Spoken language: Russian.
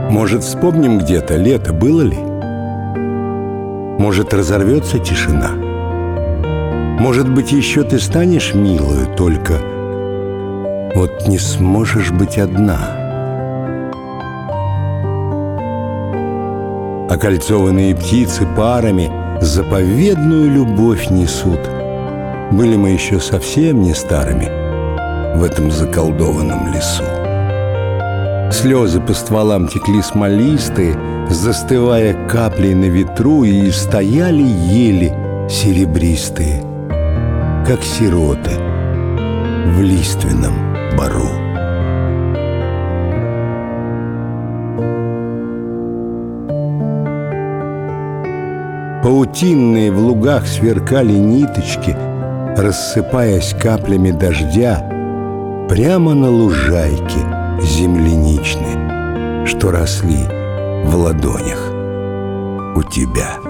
Может, вспомним где-то лето, было ли? Может, разорвется тишина? Может быть, еще ты станешь милою, только вот не сможешь быть одна. Окольцованные птицы парами заповедную любовь несут. Были мы еще совсем не старыми в этом заколдованном лесу. Слезы по стволам текли смолистые, застывая каплей на ветру, и стояли ели серебристые, как сироты в лиственном бору. Паутинные в лугах сверкали ниточки, рассыпаясь каплями дождя прямо на лужайке земляничной, что росли в ладонях у тебя.